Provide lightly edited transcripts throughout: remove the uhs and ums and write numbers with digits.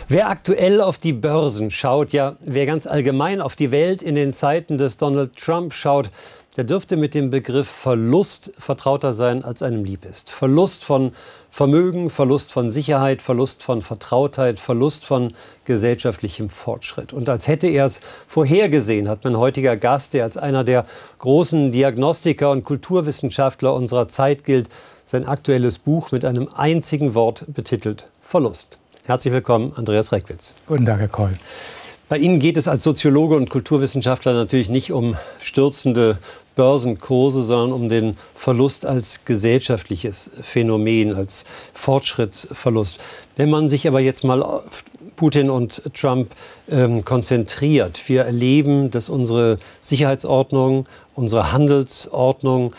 Wer aktuell auf die Börsen schaut, ja, wer ganz allgemein auf die Welt in den Zeiten des Donald Trump schaut, der dürfte mit dem Begriff Verlust vertrauter sein, als einem lieb ist. Verlust von Vermögen, Verlust von Sicherheit, Verlust von Vertrautheit, Verlust von gesellschaftlichem Fortschritt. Und als hätte er es vorhergesehen, hat mein heutiger Gast, der als einer der großen Diagnostiker und Kulturwissenschaftler unserer Zeit gilt, sein aktuelles Buch mit einem einzigen Wort betitelt: Verlust. Herzlich willkommen, Andreas Reckwitz. Guten Tag, Herr Koll. Bei Ihnen geht es als Soziologe und Kulturwissenschaftler natürlich nicht um stürzende Börsenkurse, sondern um den Verlust als gesellschaftliches Phänomen, als Fortschrittsverlust. Wenn man sich aber jetzt mal auf Putin und Trump konzentriert, wir erleben, dass unsere Sicherheitsordnung, unsere Handelsordnung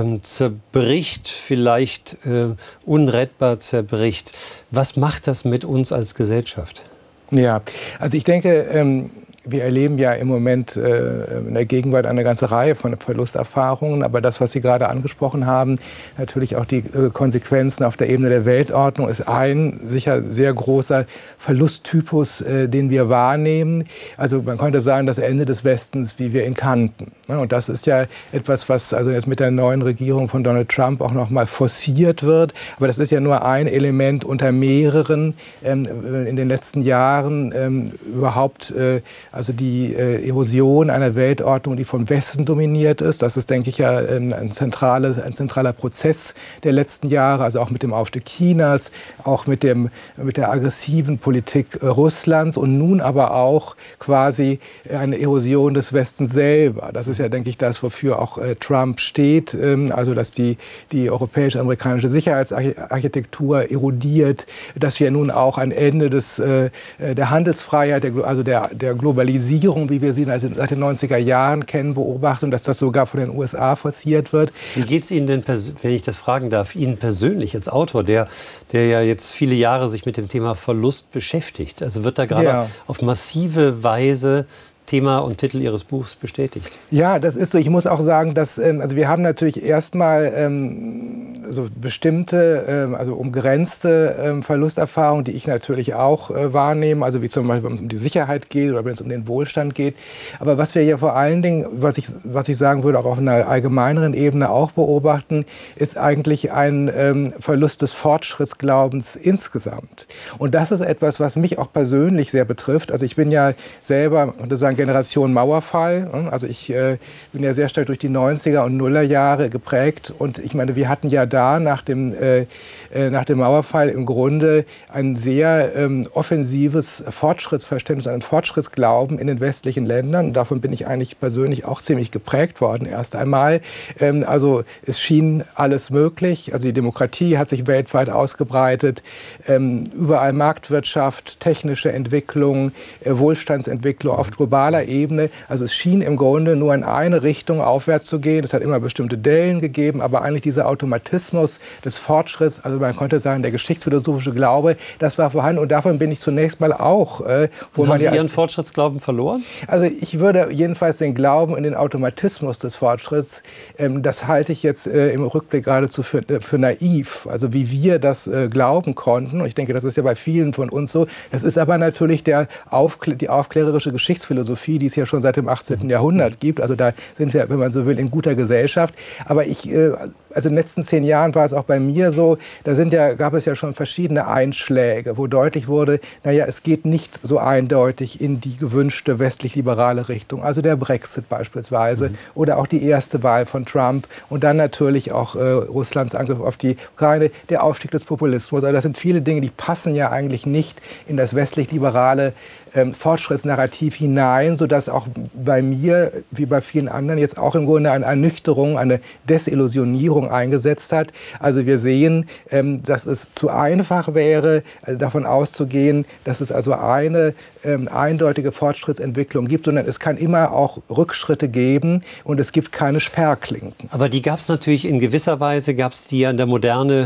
zerbricht, vielleicht unrettbar zerbricht. Was macht das mit uns als Gesellschaft? Ja, also ich denke, wir erleben ja im Moment in der Gegenwart eine ganze Reihe von Verlusterfahrungen. Aber das, was Sie gerade angesprochen haben, natürlich auch die Konsequenzen auf der Ebene der Weltordnung, ist ein sicher sehr großer Verlusttypus, den wir wahrnehmen. Also man könnte sagen, das Ende des Westens, wie wir ihn kannten. Und das ist ja etwas, was also jetzt mit der neuen Regierung von Donald Trump auch noch mal forciert wird. Aber das ist ja nur ein Element unter mehreren in den letzten Jahren überhaupt. Also die Erosion einer Weltordnung, die vom Westen dominiert ist. Das ist, denke ich, ja ein zentraler Prozess der letzten Jahre. Also auch mit dem Aufstieg Chinas, auch mit der aggressiven Politik Russlands und nun aber auch quasi eine Erosion des Westens selber. Das ist ja, denke ich, das, wofür auch Trump steht. Also dass die europäisch-amerikanische Sicherheitsarchitektur erodiert, dass wir nun auch ein Ende der Handelsfreiheit, der Globalisierung, wie wir sie seit den 90er Jahren kennen, beobachten, und dass das sogar von den USA forciert wird. Wie geht es Ihnen denn, wenn ich das fragen darf, Ihnen persönlich als Autor, der ja jetzt viele Jahre sich mit dem Thema Verlust beschäftigt? Also wird da gerade auf massive Weise Thema und Titel Ihres Buchs bestätigt? Ja, das ist so. Ich muss auch sagen, dass also wir haben natürlich erstmal so bestimmte, also umgrenzte Verlusterfahrungen, die ich natürlich auch wahrnehme, also wie zum Beispiel, wenn es um die Sicherheit geht oder wenn es um den Wohlstand geht. Aber was wir ja vor allen Dingen, was ich sagen würde, auch auf einer allgemeineren Ebene auch beobachten, ist eigentlich ein Verlust des Fortschrittsglaubens insgesamt. Und das ist etwas, was mich auch persönlich sehr betrifft. Also ich bin ja selber, und das Generation Mauerfall. Also ich bin ja sehr stark durch die 90er und Nullerjahre geprägt. Und ich meine, wir hatten ja da nach dem Mauerfall im Grunde ein sehr offensives Fortschrittsverständnis, einen Fortschrittsglauben in den westlichen Ländern. Davon bin ich eigentlich persönlich auch ziemlich geprägt worden erst einmal. Also es schien alles möglich. Also die Demokratie hat sich weltweit ausgebreitet. Überall Marktwirtschaft, technische Entwicklung, Wohlstandsentwicklung auf globaler Ebene. Also es schien im Grunde nur in eine Richtung aufwärts zu gehen. Es hat immer bestimmte Dellen gegeben, aber eigentlich dieser Automatismus des Fortschritts, also man könnte sagen, der geschichtsphilosophische Glaube, das war vorhanden. Und davon bin ich zunächst mal auch. Haben Sie Ihren Fortschrittsglauben verloren? Also ich würde jedenfalls den Glauben in den Automatismus des Fortschritts, das halte ich jetzt im Rückblick geradezu für naiv. Also wie wir das glauben konnten. Und ich denke, das ist ja bei vielen von uns so. Das ist aber natürlich die aufklärerische Geschichtsphilosophie, die es ja schon seit dem 18. Jahrhundert gibt. Also da sind wir, wenn man so will, in guter Gesellschaft. Aber also in den letzten 10 Jahren war es auch bei mir so, gab es ja schon verschiedene Einschläge, wo deutlich wurde, naja, es geht nicht so eindeutig in die gewünschte westlich-liberale Richtung. Also der Brexit beispielsweise oder auch die erste Wahl von Trump und dann natürlich auch Russlands Angriff auf die Ukraine, der Aufstieg des Populismus. Also das sind viele Dinge, die passen ja eigentlich nicht in das westlich-liberale Fortschrittsnarrativ hinein, sodass auch bei mir, wie bei vielen anderen, jetzt auch im Grunde eine Ernüchterung, eine Desillusionierung eingesetzt hat. Also wir sehen, dass es zu einfach wäre, davon auszugehen, dass es also eine eindeutige Fortschrittsentwicklung gibt, sondern es kann immer auch Rückschritte geben und es gibt keine Sperrklinken. Aber die gab es natürlich in gewisser Weise, gab es die ja in der Moderne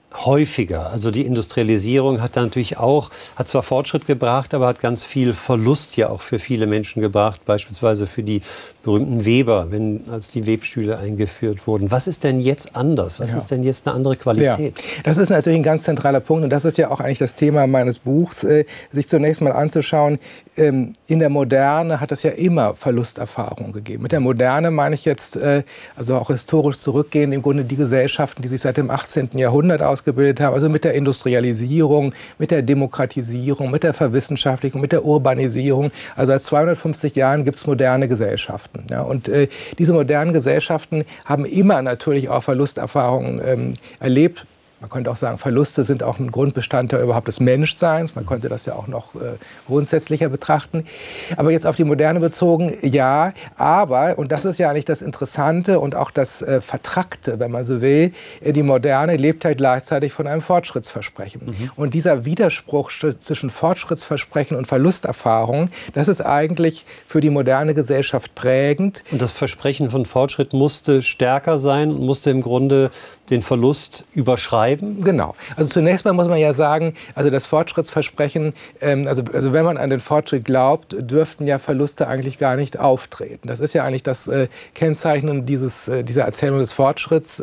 häufiger. Also die Industrialisierung hat da natürlich auch, hat zwar Fortschritt gebracht, aber hat ganz viel Verlust ja auch für viele Menschen gebracht, beispielsweise für die berühmten Weber, als die Webstühle eingeführt wurden. Was ist denn jetzt anders? Was ist denn jetzt eine andere Qualität? Ja, das ist natürlich ein ganz zentraler Punkt und das ist ja auch eigentlich das Thema meines Buchs, sich zunächst mal anzuschauen, in der Moderne hat es ja immer Verlusterfahrungen gegeben. Mit der Moderne meine ich jetzt, also auch historisch zurückgehend, im Grunde die Gesellschaften, die sich seit dem 18. Jahrhundert ausgebildet haben, also mit der Industrialisierung, mit der Demokratisierung, mit der Verwissenschaftlichung, mit der Urbanisierung. Also seit 250 Jahren gibt es moderne Gesellschaften. Ja, und diese modernen Gesellschaften haben immer natürlich auch Verlusterfahrungen erlebt. Man könnte auch sagen, Verluste sind auch ein Grundbestandteil überhaupt des Menschseins. Man könnte das ja auch noch grundsätzlicher betrachten. Aber jetzt auf die Moderne bezogen, ja. Aber, und das ist ja eigentlich das Interessante und auch das Vertrackte, wenn man so will, die Moderne lebt halt gleichzeitig von einem Fortschrittsversprechen. Und dieser Widerspruch zwischen Fortschrittsversprechen und Verlusterfahrung, das ist eigentlich für die moderne Gesellschaft prägend. Und das Versprechen von Fortschritt musste stärker sein und musste im Grunde den Verlust überschreiben? Genau. Also zunächst mal muss man ja sagen, also das Fortschrittsversprechen, also wenn man an den Fortschritt glaubt, dürften ja Verluste eigentlich gar nicht auftreten. Das ist ja eigentlich das Kennzeichen dieser Erzählung des Fortschritts.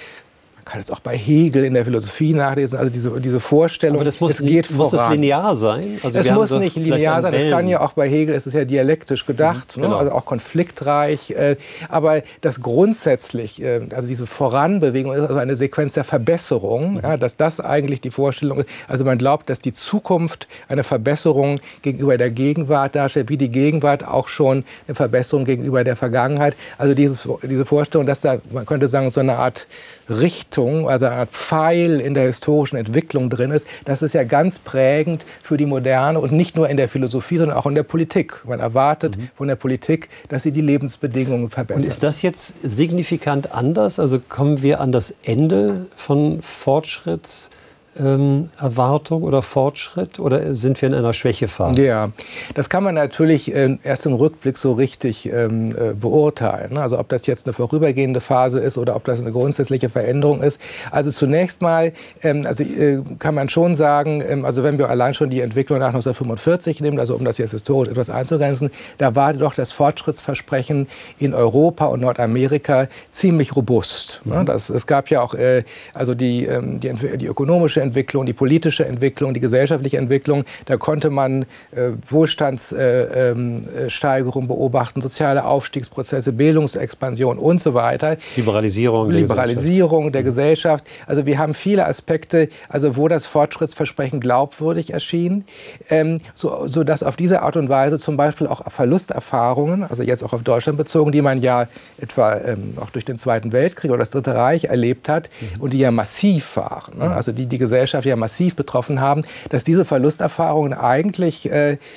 Man kann jetzt auch bei Hegel in der Philosophie nachlesen, also diese Vorstellung, aber das muss, es geht voran. Muss das linear sein? Also es muss nicht linear sein, es kann ja auch bei Hegel, es ist ja dialektisch gedacht, genau. Also auch konfliktreich, aber das grundsätzlich, also diese Voranbewegung ist also eine Sequenz der Verbesserung, ja, dass das eigentlich die Vorstellung ist, also man glaubt, dass die Zukunft eine Verbesserung gegenüber der Gegenwart darstellt, wie die Gegenwart auch schon eine Verbesserung gegenüber der Vergangenheit, also diese Vorstellung, dass da, man könnte sagen, so eine Art Richtung, also eine Art Pfeil in der historischen Entwicklung drin ist, das ist ja ganz prägend für die Moderne und nicht nur in der Philosophie, sondern auch in der Politik. Man erwartet von der Politik, dass sie die Lebensbedingungen verbessert. Und ist das jetzt signifikant anders? Also kommen wir an das Ende von Fortschrittserwartung oder Fortschritt oder sind wir in einer Schwächephase? Ja, das kann man natürlich erst im Rückblick so richtig beurteilen. Also ob das jetzt eine vorübergehende Phase ist oder ob das eine grundsätzliche Veränderung ist. Also zunächst mal kann man schon sagen, also wenn wir allein schon die Entwicklung nach 1945 nehmen, also um das jetzt historisch etwas einzugrenzen, da war doch das Fortschrittsversprechen in Europa und Nordamerika ziemlich robust. Es gab ja auch also die ökonomische Entwicklung, die politische Entwicklung, die gesellschaftliche Entwicklung. Da konnte man Wohlstandssteigerung beobachten, soziale Aufstiegsprozesse, Bildungsexpansion und so weiter. Liberalisierung der Gesellschaft. Also wir haben viele Aspekte, also wo das Fortschrittsversprechen glaubwürdig erschien, so dass auf diese Art und Weise zum Beispiel auch Verlusterfahrungen, also jetzt auch auf Deutschland bezogen, die man ja etwa auch durch den Zweiten Weltkrieg oder das Dritte Reich erlebt hat und die ja massiv waren, also die Gesellschaft ja massiv betroffen haben, dass diese Verlusterfahrungen eigentlich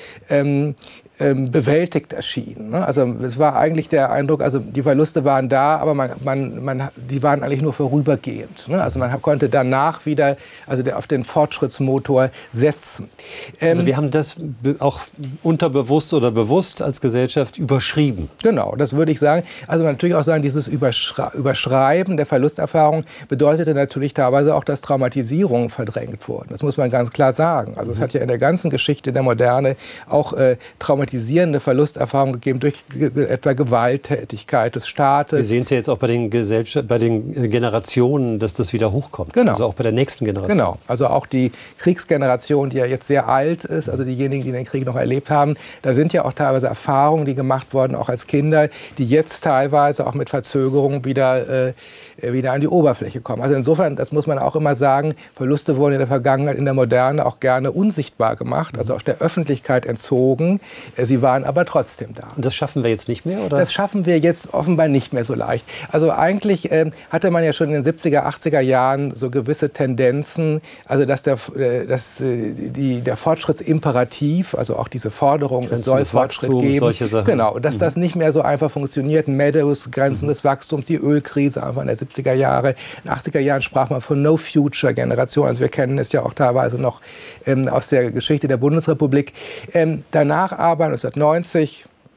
bewältigt erschienen. Also es war eigentlich der Eindruck, also die Verluste waren da, aber die waren eigentlich nur vorübergehend. Also man konnte danach wieder auf den Fortschrittsmotor setzen. Also wir haben das auch unterbewusst oder bewusst als Gesellschaft überschrieben. Genau, das würde ich sagen. Also man natürlich auch sagen, dieses Überschreiben der Verlusterfahrung bedeutete natürlich teilweise auch, dass Traumatisierungen verdrängt wurden. Das muss man ganz klar sagen. Also es hat ja in der ganzen Geschichte der Moderne auch traumatisierende Verlusterfahrungen gegeben durch etwa Gewalttätigkeit des Staates. Wir sehen es ja jetzt auch bei den Generationen, dass das wieder hochkommt. Genau. Also auch bei der nächsten Generation. Genau. Also auch die Kriegsgeneration, die ja jetzt sehr alt ist, also diejenigen, die den Krieg noch erlebt haben, da sind ja auch teilweise Erfahrungen, die gemacht wurden, auch als Kinder, die jetzt teilweise auch mit Verzögerung wieder an die Oberfläche kommen. Also insofern, das muss man auch immer sagen, Verluste wurden in der Vergangenheit, in der Moderne auch gerne unsichtbar gemacht, also auch der Öffentlichkeit entzogen. Sie waren aber trotzdem da. Und das schaffen wir jetzt nicht mehr, oder? Das schaffen wir jetzt offenbar nicht mehr so leicht. Also eigentlich hatte man ja schon in den 70er, 80er Jahren so gewisse Tendenzen, also dass der Fortschrittsimperativ, also auch diese Forderung, es soll Fortschritt geben, solche Sachen. Genau, dass das nicht mehr so einfach funktioniert. Meadows, Grenzen des Wachstums, die Ölkrise einfach in der 70er Jahre. In den 80er Jahren sprach man von No-Future-Generation. Also wir kennen es ja auch teilweise noch aus der Geschichte der Bundesrepublik. Danach aber 1990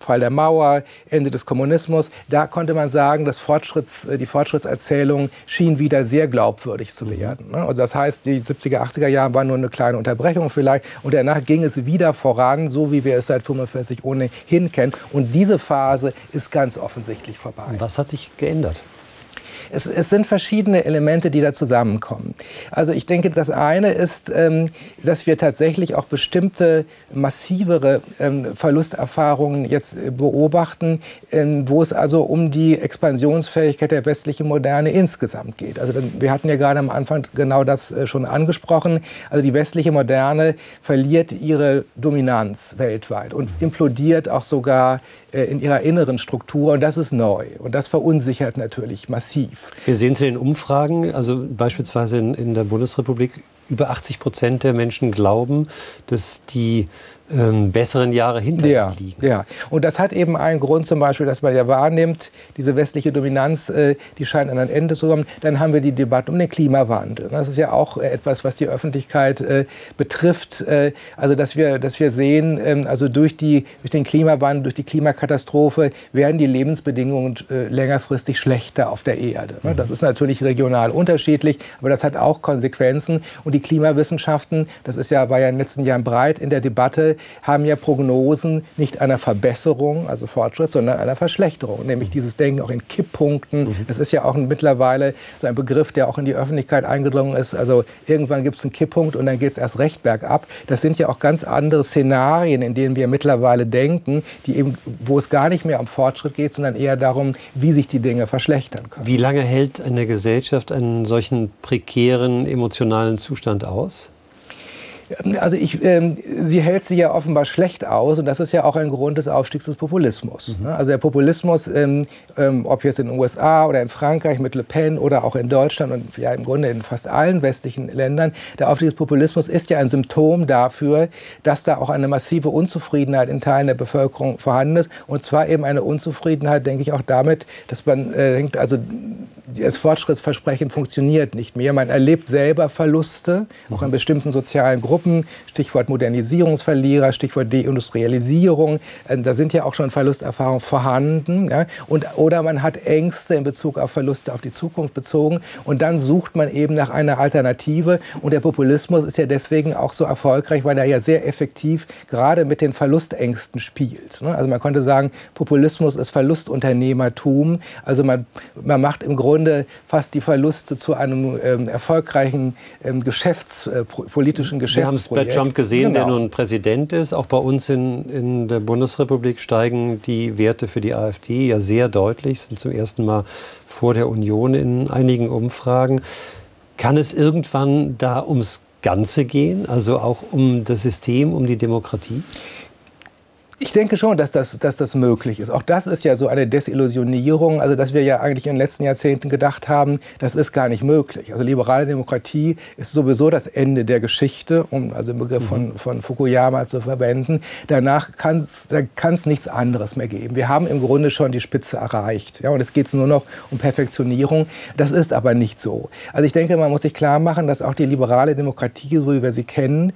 Fall der Mauer, Ende des Kommunismus, da konnte man sagen, die Fortschrittserzählung schien wieder sehr glaubwürdig zu werden. Also das heißt, die 70er, 80er Jahre waren nur eine kleine Unterbrechung vielleicht und danach ging es wieder voran, so wie wir es seit 45 ohnehin kennen. Und diese Phase ist ganz offensichtlich vorbei. Was hat sich geändert? Es sind verschiedene Elemente, die da zusammenkommen. Also ich denke, das eine ist, dass wir tatsächlich auch bestimmte massivere Verlusterfahrungen jetzt beobachten, wo es also um die Expansionsfähigkeit der westlichen Moderne insgesamt geht. Also wir hatten ja gerade am Anfang genau das schon angesprochen. Also die westliche Moderne verliert ihre Dominanz weltweit und implodiert auch sogar in ihrer inneren Struktur. Und das ist neu. Und das verunsichert natürlich massiv. Wir sehen es in den Umfragen, also beispielsweise in der Bundesrepublik, über 80% der Menschen glauben, dass die besseren Jahre hinter ihnen liegen. Ja, und das hat eben einen Grund zum Beispiel, dass man ja wahrnimmt, diese westliche Dominanz, die scheint an ein Ende zu kommen. Dann haben wir die Debatte um den Klimawandel. Das ist ja auch etwas, was die Öffentlichkeit betrifft. Also dass wir sehen, also durch den Klimawandel, durch die Klimakatastrophe werden die Lebensbedingungen längerfristig schlechter auf der Erde. Das ist natürlich regional unterschiedlich, aber das hat auch Konsequenzen. Und die Klimawissenschaften, war ja in den letzten Jahren breit in der Debatte, haben ja Prognosen nicht einer Verbesserung, also Fortschritt, sondern einer Verschlechterung. Nämlich dieses Denken auch in Kipppunkten. Das ist ja auch mittlerweile so ein Begriff, der auch in die Öffentlichkeit eingedrungen ist. Also irgendwann gibt es einen Kipppunkt und dann geht es erst recht bergab. Das sind ja auch ganz andere Szenarien, in denen wir mittlerweile denken, wo es gar nicht mehr um Fortschritt geht, sondern eher darum, wie sich die Dinge verschlechtern können. Wie lange hält eine Gesellschaft einen solchen prekären emotionalen Zustand aus? Also sie hält sie ja offenbar schlecht aus und das ist ja auch ein Grund des Aufstiegs des Populismus. Also der Populismus, ob jetzt in den USA oder in Frankreich mit Le Pen oder auch in Deutschland und ja im Grunde in fast allen westlichen Ländern, der Aufstieg des Populismus ist ja ein Symptom dafür, dass da auch eine massive Unzufriedenheit in Teilen der Bevölkerung vorhanden ist und zwar eben eine Unzufriedenheit, denke ich, auch damit, dass man denkt, also das Fortschrittsversprechen funktioniert nicht mehr. Man erlebt selber Verluste, auch in bestimmten sozialen Gruppen. Stichwort Modernisierungsverlierer, Stichwort Deindustrialisierung. Da sind ja auch schon Verlusterfahrungen vorhanden. Ja? Oder man hat Ängste in Bezug auf Verluste auf die Zukunft bezogen. Und dann sucht man eben nach einer Alternative. Und der Populismus ist ja deswegen auch so erfolgreich, weil er ja sehr effektiv gerade mit den Verlustängsten spielt. Also man könnte sagen, Populismus ist Verlustunternehmertum. Also man macht im Grunde fast die Verluste zu einem erfolgreichen politischen Geschäftsprojekt. Wir haben es bei Trump gesehen, der nun Präsident ist. Auch bei uns in der Bundesrepublik steigen die Werte für die AfD ja sehr deutlich, sind zum ersten Mal vor der Union in einigen Umfragen. Kann es irgendwann da ums Ganze gehen, also auch um das System, um die Demokratie? Ich denke schon, dass das möglich ist. Auch das ist ja so eine Desillusionierung, also dass wir ja eigentlich in den letzten Jahrzehnten gedacht haben, das ist gar nicht möglich. Also liberale Demokratie ist sowieso das Ende der Geschichte, um also den Begriff von Fukuyama zu verwenden. Danach kann es nichts anderes mehr geben. Wir haben im Grunde schon die Spitze erreicht. Ja, und es geht nur noch um Perfektionierung. Das ist aber nicht so. Also ich denke, man muss sich klar machen, dass auch die liberale Demokratie, so wie wir sie kennen,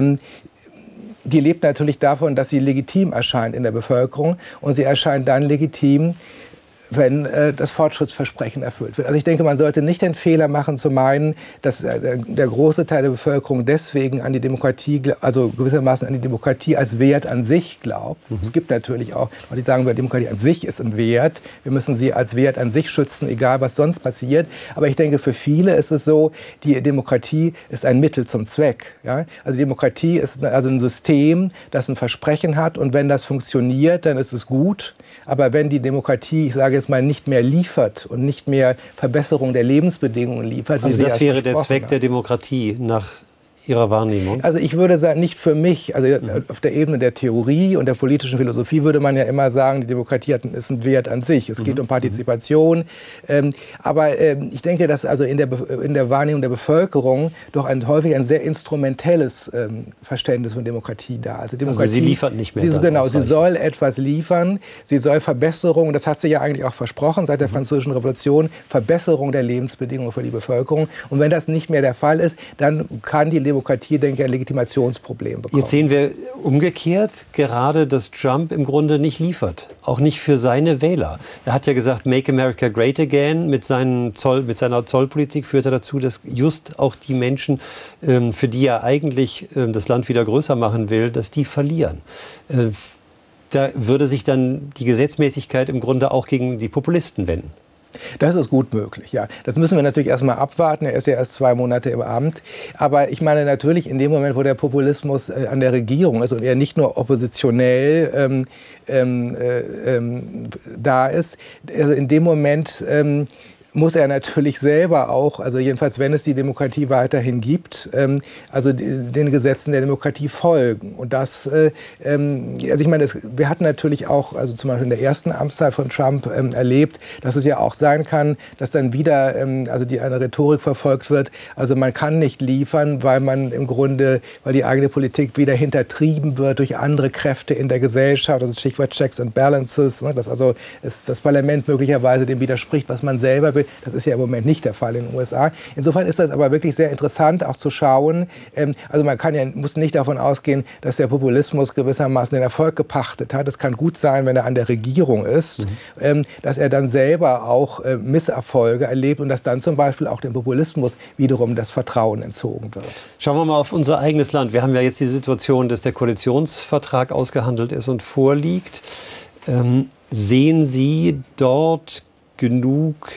die lebt natürlich davon, dass sie legitim erscheint in der Bevölkerung und sie erscheint dann legitim, wenn das Fortschrittsversprechen erfüllt wird. Also ich denke, man sollte nicht den Fehler machen zu meinen, dass der große Teil der Bevölkerung deswegen an die Demokratie, also gewissermaßen an die Demokratie als Wert an sich glaubt. Es gibt natürlich auch, die sagen, die Demokratie an sich ist ein Wert. Wir müssen sie als Wert an sich schützen, egal was sonst passiert. Aber ich denke, für viele ist es so, die Demokratie ist ein Mittel zum Zweck. Ja? Also Demokratie ist also ein System, das ein Versprechen hat und wenn das funktioniert, dann ist es gut. Aber wenn die Demokratie, ich sage jetzt mal, nicht mehr liefert und nicht mehr Verbesserung der Lebensbedingungen liefert. Also das wäre der Zweck der Demokratie nach Ihrer Wahrnehmung? Also ich würde sagen, nicht für mich. Also auf der Ebene der Theorie und der politischen Philosophie würde man ja immer sagen, die Demokratie ist ein Wert an sich. Es geht um Partizipation. Aber ich denke, dass also in der Wahrnehmung der Bevölkerung doch häufig ein sehr instrumentelles Verständnis von Demokratie da ist. Also sie liefert nicht mehr. Genau, sie soll etwas liefern. Sie soll Verbesserung, das hat sie ja eigentlich auch versprochen seit der Französischen Revolution, Verbesserung der Lebensbedingungen für die Bevölkerung. Und wenn das nicht mehr der Fall ist, dann kann die Demokratie, denke ich, ein Legitimationsproblem bekommen. Jetzt sehen wir umgekehrt gerade, dass Trump im Grunde nicht liefert. Auch nicht für seine Wähler. Er hat ja gesagt, Make America Great Again. Mit seiner Zollpolitik führt er dazu, dass just auch die Menschen, für die er eigentlich das Land wieder größer machen will, dass die verlieren. Da würde sich dann die Gesetzmäßigkeit im Grunde auch gegen die Populisten wenden. Das ist gut möglich, ja. Das müssen wir natürlich erstmal abwarten. Er ist ja erst 2 Monate im Amt. Aber ich meine natürlich, in dem Moment, wo der Populismus an der Regierung ist und er nicht nur oppositionell da ist, also in dem Moment muss er natürlich selber auch, also jedenfalls wenn es die Demokratie weiterhin gibt, also den Gesetzen der Demokratie folgen. Und das, also ich meine, wir hatten natürlich auch, also zum Beispiel in der ersten Amtszeit von Trump erlebt, dass es ja auch sein kann, dass dann wieder, also eine Rhetorik verfolgt wird, also man kann nicht liefern, weil man im Grunde, weil die eigene Politik wieder hintertrieben wird durch andere Kräfte in der Gesellschaft, also Stichwort Checks and Balances, ne, dass also das Parlament möglicherweise dem widerspricht, was man selber will. Das ist ja im Moment nicht der Fall in den USA. Insofern ist das aber wirklich sehr interessant, auch zu schauen. Also man muss nicht davon ausgehen, dass der Populismus gewissermaßen den Erfolg gepachtet hat. Es kann gut sein, wenn er an der Regierung ist, dass er dann selber auch Misserfolge erlebt und dass dann zum Beispiel auch dem Populismus wiederum das Vertrauen entzogen wird. Schauen wir mal auf unser eigenes Land. Wir haben ja jetzt die Situation, dass der Koalitionsvertrag ausgehandelt ist und vorliegt. Sehen Sie dort genug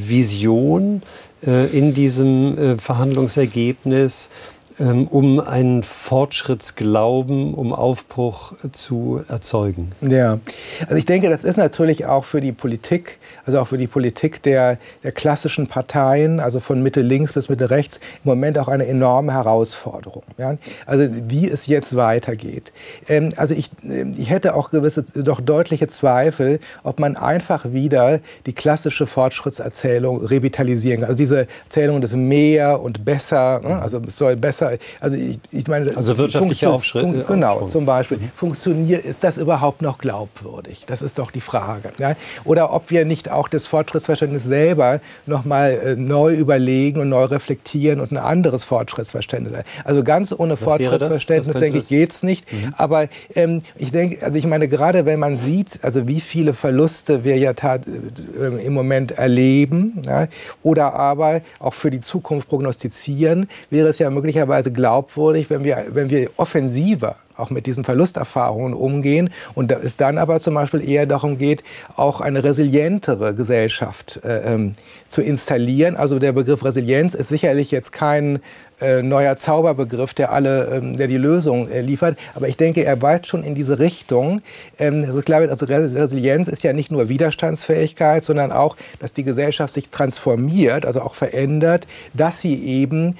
Vision in diesem Verhandlungsergebnis, um einen Fortschrittsglauben, um Aufbruch zu erzeugen? Ja, also ich denke, das ist natürlich auch für die Politik, also auch für die Politik der klassischen Parteien, also von Mitte links bis Mitte rechts, im Moment auch eine enorme Herausforderung. Ja? Also wie es jetzt weitergeht. Also ich hätte auch gewisse, doch deutliche Zweifel, ob man einfach wieder die klassische Fortschrittserzählung revitalisieren kann. Also diese Erzählung des mehr und besser, ne? Also es soll besser. Also ich meine, also wirtschaftliche Aufschwung. Genau, zum Beispiel. Ist das überhaupt noch glaubwürdig? Das ist doch die Frage. Ja? Oder ob wir nicht auch das Fortschrittsverständnis selber noch mal neu überlegen und neu reflektieren und ein anderes Fortschrittsverständnis. Also ganz ohne Fortschrittsverständnis, denke ich, geht's nicht. Aber ich denke, also ich meine, gerade wenn man sieht, also wie viele Verluste wir ja im Moment erleben, ja, oder aber auch für die Zukunft prognostizieren, wäre es ja möglicherweise glaubwürdig, wenn wir offensiver auch mit diesen Verlusterfahrungen umgehen und es dann aber zum Beispiel eher darum geht, auch eine resilientere Gesellschaft zu installieren. Also der Begriff Resilienz ist sicherlich jetzt kein neuer Zauberbegriff, der die Lösung liefert. Aber ich denke, er weist schon in diese Richtung. Das ist klar, also Resilienz ist ja nicht nur Widerstandsfähigkeit, sondern auch, dass die Gesellschaft sich transformiert, also auch verändert, dass sie eben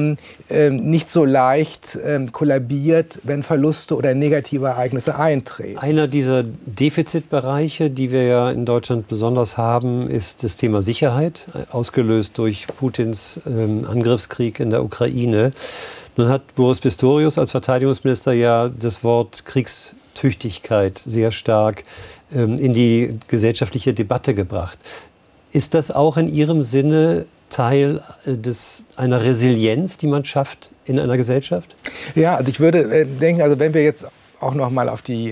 nicht so leicht kollabiert, wenn Verluste oder negative Ereignisse eintreten. Einer dieser Defizitbereiche, die wir ja in Deutschland besonders haben, ist das Thema Sicherheit, ausgelöst durch Putins Angriffskrieg in der Ukraine. Nun hat Boris Pistorius als Verteidigungsminister ja das Wort Kriegstüchtigkeit sehr stark in die gesellschaftliche Debatte gebracht. Ist das auch in Ihrem Sinne Teil einer Resilienz, die man schafft in einer Gesellschaft? Ja, also ich würde denken, also wenn wir jetzt auch noch mal auf die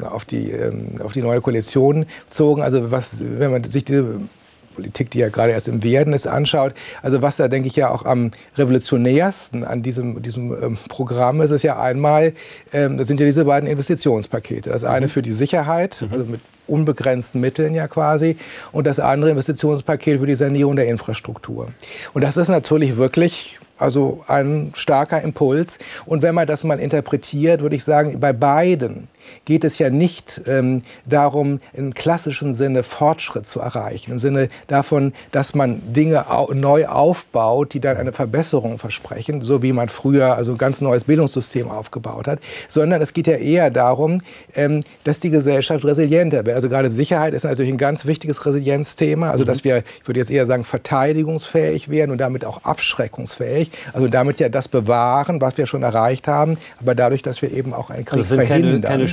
neue Koalition bezogen, also wenn man sich diese Politik, die ja gerade erst im Werden ist, anschaut. Also was da, denke ich, ja auch am revolutionärsten an diesem Programm ist, ist ja einmal, das sind ja diese beiden Investitionspakete. Das eine für die Sicherheit, also mit unbegrenzten Mitteln ja quasi, und das andere Investitionspaket für die Sanierung der Infrastruktur. Und das ist natürlich wirklich also ein starker Impuls. Und wenn man das mal interpretiert, würde ich sagen, bei beiden geht es ja nicht darum, im klassischen Sinne Fortschritt zu erreichen, im Sinne davon, dass man Dinge neu aufbaut, die dann eine Verbesserung versprechen, so wie man früher also ein ganz neues Bildungssystem aufgebaut hat, sondern es geht ja eher darum, dass die Gesellschaft resilienter wird. Also gerade Sicherheit ist natürlich ein ganz wichtiges Resilienzthema, also dass wir, ich würde jetzt eher sagen, verteidigungsfähig werden und damit auch abschreckungsfähig, also damit ja das bewahren, was wir schon erreicht haben, aber dadurch, dass wir eben auch einen Krieg verhindern. Keine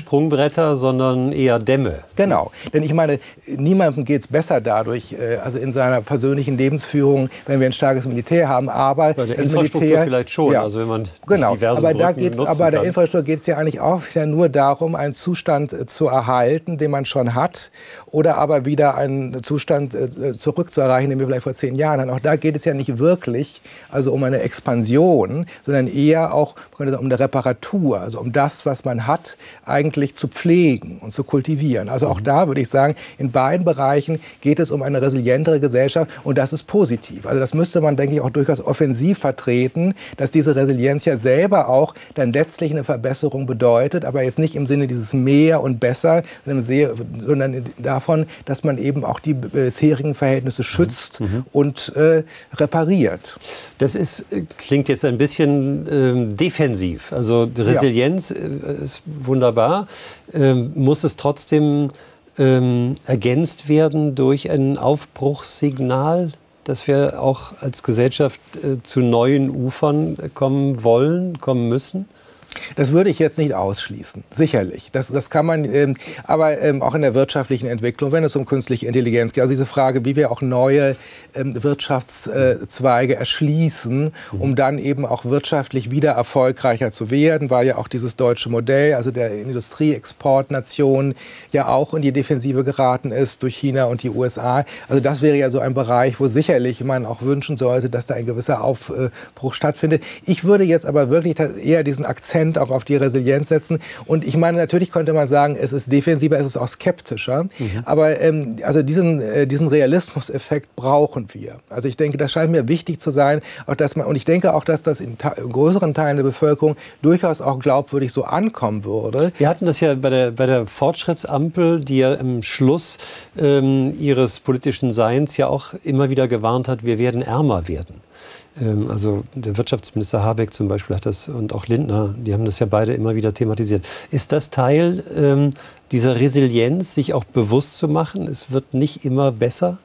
Sprungbretter, sondern eher Dämme. Genau, denn ich meine, niemandem geht es besser dadurch, also in seiner persönlichen Lebensführung, wenn wir ein starkes Militär haben, aber bei der das Infrastruktur Militär, vielleicht schon, also wenn man diverse aber da Brücken geht's, nutzen aber der kann. Infrastruktur geht es ja eigentlich auch wieder nur darum, einen Zustand zu erhalten, den man schon hat, oder aber wieder einen Zustand zurückzuerreichen, den wir vielleicht vor 10 Jahren hatten. Auch da geht es ja nicht wirklich also um eine Expansion, sondern eher auch um eine Reparatur, also um das, was man hat, eigentlich zu pflegen und zu kultivieren. Also auch da würde ich sagen, in beiden Bereichen geht es um eine resilientere Gesellschaft und das ist positiv. Also das müsste man, denke ich, auch durchaus offensiv vertreten, dass diese Resilienz ja selber auch dann letztlich eine Verbesserung bedeutet, aber jetzt nicht im Sinne dieses mehr und besser, sondern davon, dass man eben auch die bisherigen Verhältnisse schützt und repariert. Das klingt jetzt ein bisschen defensiv. Also die Resilienz ist wunderbar. Muss es trotzdem ergänzt werden durch ein Aufbruchssignal, dass wir auch als Gesellschaft zu neuen Ufern kommen wollen, kommen müssen? Das würde ich jetzt nicht ausschließen, sicherlich. Das kann man, aber auch in der wirtschaftlichen Entwicklung, wenn es um künstliche Intelligenz geht, also diese Frage, wie wir auch neue Wirtschaftszweige erschließen, um dann eben auch wirtschaftlich wieder erfolgreicher zu werden, weil ja auch dieses deutsche Modell, also der Industrieexportnation, ja auch in die Defensive geraten ist durch China und die USA. Also das wäre ja so ein Bereich, wo sicherlich man auch wünschen sollte, dass da ein gewisser Aufbruch stattfindet. Ich würde jetzt aber wirklich eher diesen Akzent auch auf die Resilienz setzen. Und ich meine, natürlich könnte man sagen, es ist defensiver, es ist auch skeptischer. Aber also diesen Realismuseffekt brauchen wir. Also ich denke, das scheint mir wichtig zu sein. Auch dass und ich denke auch, dass das in größeren Teilen der Bevölkerung durchaus auch glaubwürdig so ankommen würde. Wir hatten das ja bei der Fortschrittsampel, die ja am Schluss ihres politischen Seins ja auch immer wieder gewarnt hat, wir werden ärmer werden. Also der Wirtschaftsminister Habeck zum Beispiel hat das und auch Lindner, die haben das ja beide immer wieder thematisiert. Ist das Teil dieser Resilienz, sich auch bewusst zu machen, es wird nicht immer besser?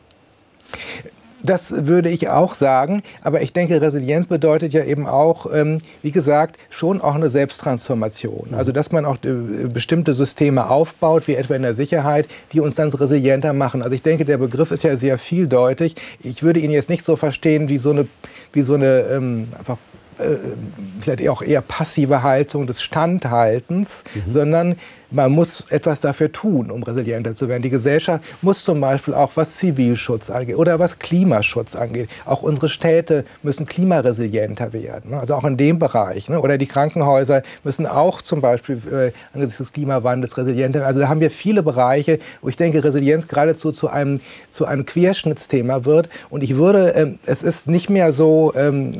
Das würde ich auch sagen, aber ich denke, Resilienz bedeutet ja eben auch, wie gesagt, schon auch eine Selbsttransformation. Also dass man auch bestimmte Systeme aufbaut, wie etwa in der Sicherheit, die uns dann resilienter machen. Also ich denke, der Begriff ist ja sehr vieldeutig. Ich würde ihn jetzt nicht so verstehen wie so eine einfach vielleicht auch eher passive Haltung des Standhaltens, sondern man muss etwas dafür tun, um resilienter zu werden. Die Gesellschaft muss zum Beispiel auch, was Zivilschutz angeht oder was Klimaschutz angeht, auch unsere Städte müssen klimaresilienter werden. Also auch in dem Bereich. Oder die Krankenhäuser müssen auch zum Beispiel angesichts des Klimawandels resilienter werden. Also da haben wir viele Bereiche, wo ich denke, Resilienz geradezu zu einem Querschnittsthema wird. Und ich würde, es ist nicht mehr so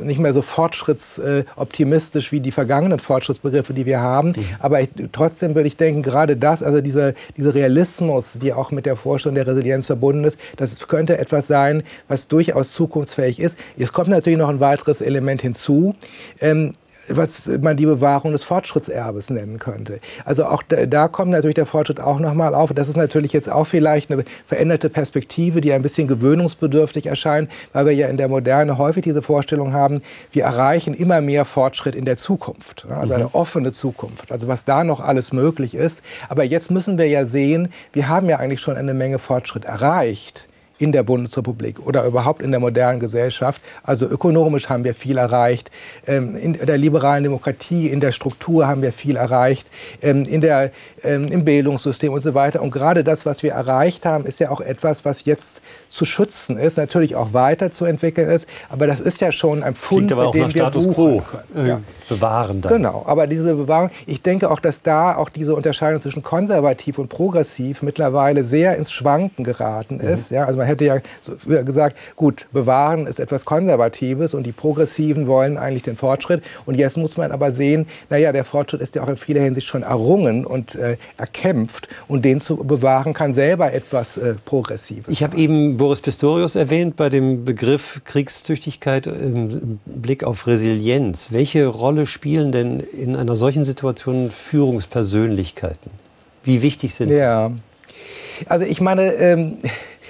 fortschrittsoptimistisch wie die vergangenen Fortschrittsbegriffe, die wir haben. Aber trotzdem würde ich denken, gerade das, also dieser Realismus, die auch mit der Vorstellung der Resilienz verbunden ist, das könnte etwas sein, was durchaus zukunftsfähig ist. Es kommt natürlich noch ein weiteres Element hinzu, was man die Bewahrung des Fortschrittserbes nennen könnte. Also auch da kommt natürlich der Fortschritt auch nochmal auf. Das ist natürlich jetzt auch vielleicht eine veränderte Perspektive, die ein bisschen gewöhnungsbedürftig erscheint, weil wir ja in der Moderne häufig diese Vorstellung haben, wir erreichen immer mehr Fortschritt in der Zukunft. Also eine offene Zukunft. Also was da noch alles möglich ist. Aber jetzt müssen wir ja sehen, wir haben ja eigentlich schon eine Menge Fortschritt erreicht in der Bundesrepublik oder überhaupt in der modernen Gesellschaft. Also ökonomisch haben wir viel erreicht, in der liberalen Demokratie, in der Struktur haben wir viel erreicht, im Bildungssystem und so weiter. Und gerade das, was wir erreicht haben, ist ja auch etwas, was jetzt zu schützen ist, natürlich auch weiterzuentwickeln ist. Aber das ist ja schon ein Pfund, mit dem wir Status quo bewahren dann. Genau, aber diese Bewahrung, ich denke auch, dass da auch diese Unterscheidung zwischen konservativ und progressiv mittlerweile sehr ins Schwanken geraten ist. Ja, also man hätte ja gesagt, gut, bewahren ist etwas Konservatives und die Progressiven wollen eigentlich den Fortschritt. Und jetzt muss man aber sehen, naja, der Fortschritt ist ja auch in vieler Hinsicht schon errungen und erkämpft. Und den zu bewahren kann selber etwas Progressives. Ich habe eben Boris Pistorius erwähnt bei dem Begriff Kriegstüchtigkeit im Blick auf Resilienz. Welche Rolle spielen denn in einer solchen Situation Führungspersönlichkeiten? Wie wichtig sind die? Ja, also ich meine,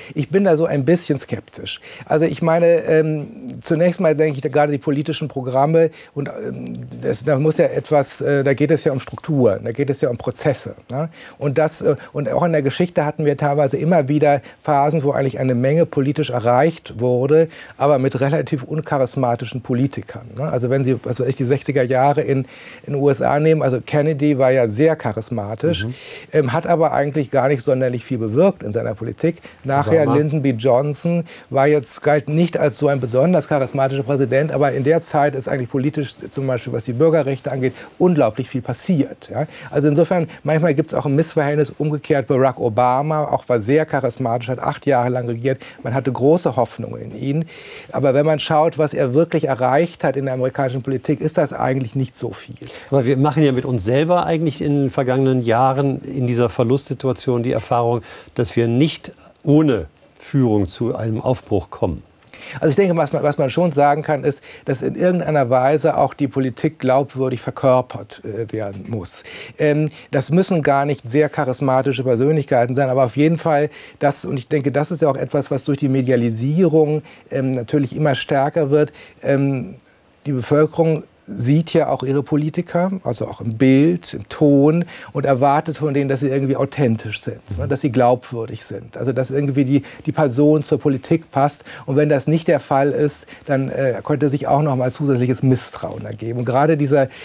Ich bin da so ein bisschen skeptisch. Also ich meine, zunächst mal denke ich, gerade die politischen Programme, und da muss ja etwas, da geht es ja um Strukturen, da geht es ja um Prozesse. Ne? Und auch in der Geschichte hatten wir teilweise immer wieder Phasen, wo eigentlich eine Menge politisch erreicht wurde, aber mit relativ uncharismatischen Politikern. Ne? Also wenn Sie, was weiß ich, die 60er Jahre in den USA nehmen, also Kennedy war ja sehr charismatisch, hat aber eigentlich gar nicht sonderlich viel bewirkt in seiner Politik. Nachher Lyndon B. Johnson galt nicht als so ein besonders charismatischer Präsident, aber in der Zeit ist eigentlich politisch, zum Beispiel was die Bürgerrechte angeht, unglaublich viel passiert. Ja? Also insofern, manchmal gibt es auch ein Missverhältnis. Umgekehrt, Barack Obama auch war sehr charismatisch, hat 8 Jahre lang regiert. Man hatte große Hoffnungen in ihn. Aber wenn man schaut, was er wirklich erreicht hat in der amerikanischen Politik, ist das eigentlich nicht so viel. Aber wir machen ja mit uns selber eigentlich in den vergangenen Jahren in dieser Verlustsituation die Erfahrung, dass wir nicht ohne Führung zu einem Aufbruch kommen. Also ich denke, was man schon sagen kann, ist, dass in irgendeiner Weise auch die Politik glaubwürdig verkörpert werden muss. Das müssen gar nicht sehr charismatische Persönlichkeiten sein, aber auf jeden Fall und ich denke, das ist ja auch etwas, was durch die Medialisierung natürlich immer stärker wird. Die Bevölkerung sieht ja auch ihre Politiker, also auch im Bild, im Ton, und erwartet von denen, dass sie irgendwie authentisch sind, dass sie glaubwürdig sind, also dass irgendwie die Person zur Politik passt. Und wenn das nicht der Fall ist, dann könnte sich auch noch mal zusätzliches Misstrauen ergeben. Und gerade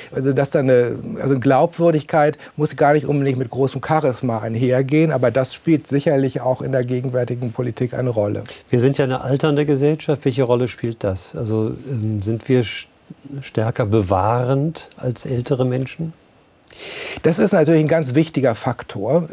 eine Glaubwürdigkeit muss gar nicht unbedingt mit großem Charisma einhergehen, aber das spielt sicherlich auch in der gegenwärtigen Politik eine Rolle. Wir sind ja eine alternde Gesellschaft. Welche Rolle spielt das? Also sind wir stärker bewahrend als ältere Menschen? Das ist natürlich ein ganz wichtiger Faktor,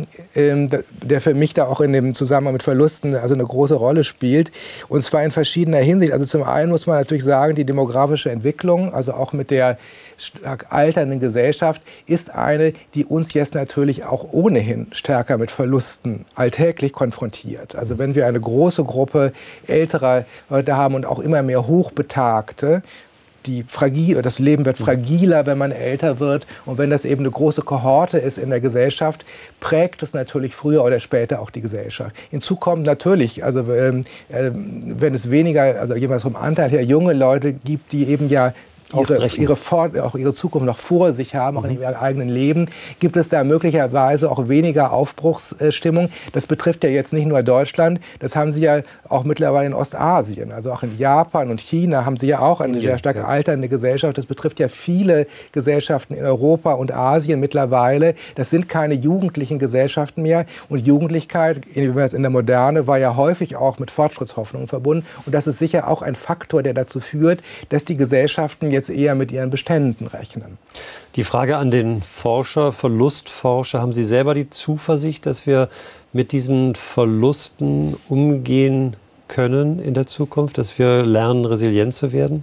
der für mich da auch in dem Zusammenhang mit Verlusten also eine große Rolle spielt. Und zwar in verschiedener Hinsicht. Also zum einen muss man natürlich sagen, die demografische Entwicklung, also auch mit der stark alternden Gesellschaft, ist eine, die uns jetzt natürlich auch ohnehin stärker mit Verlusten alltäglich konfrontiert. Also wenn wir eine große Gruppe älterer Leute haben und auch immer mehr Hochbetagte, das Leben wird fragiler, wenn man älter wird. Und wenn das eben eine große Kohorte ist in der Gesellschaft, prägt es natürlich früher oder später auch die Gesellschaft. Hinzu kommt natürlich, also wenn es weniger, also jeweils vom Anteil her junge Leute gibt, die eben ja ihre Zukunft noch vor sich haben, auch in ihrem eigenen Leben, gibt es da möglicherweise auch weniger Aufbruchsstimmung. Das betrifft ja jetzt nicht nur Deutschland, das haben Sie ja auch mittlerweile in Ostasien. Also auch in Japan und China haben Sie ja auch eine sehr stark alternde Gesellschaft. Das betrifft ja viele Gesellschaften in Europa und Asien mittlerweile. Das sind keine jugendlichen Gesellschaften mehr. Und Jugendlichkeit, in der Moderne, war ja häufig auch mit Fortschrittshoffnungen verbunden. Und das ist sicher auch ein Faktor, der dazu führt, dass die Gesellschaften jetzt eher mit ihren Beständen rechnen. Die Frage an den Forscher, Verlustforscher, haben Sie selber die Zuversicht, dass wir mit diesen Verlusten umgehen können in der Zukunft, dass wir lernen, resilient zu werden?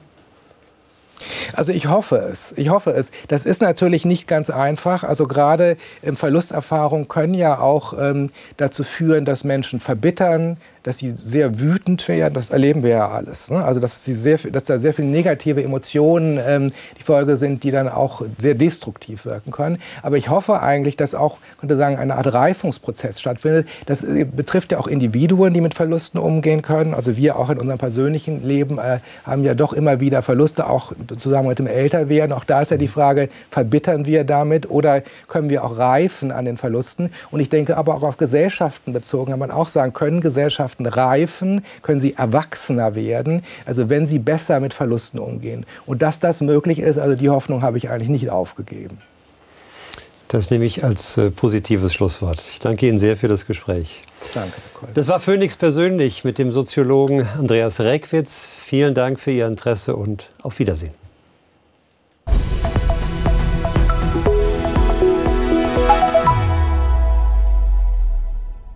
Also ich hoffe es. Das ist natürlich nicht ganz einfach. Also gerade Verlusterfahrungen können ja auch dazu führen, dass Menschen verbittern, dass sie sehr wütend werden. Das erleben wir ja alles. Ne? Also dass da sehr viele negative Emotionen die Folge sind, die dann auch sehr destruktiv wirken können. Aber ich hoffe eigentlich, dass auch, könnte sagen, eine Art Reifungsprozess stattfindet. Das betrifft ja auch Individuen, die mit Verlusten umgehen können. Also wir auch in unserem persönlichen Leben haben ja doch immer wieder Verluste, auch zusammen mit dem Älterwerden. Auch da ist ja die Frage, verbittern wir damit oder können wir auch reifen an den Verlusten? Und ich denke aber auch auf Gesellschaften bezogen, kann man auch sagen, können Gesellschaften reifen, können sie erwachsener werden, also wenn sie besser mit Verlusten umgehen. Und dass das möglich ist, also die Hoffnung habe ich eigentlich nicht aufgegeben. Das nehme ich als positives Schlusswort. Ich danke Ihnen sehr für das Gespräch. Danke, Herr Kolb. Das war Phoenix persönlich mit dem Soziologen Andreas Reckwitz. Vielen Dank für Ihr Interesse und auf Wiedersehen.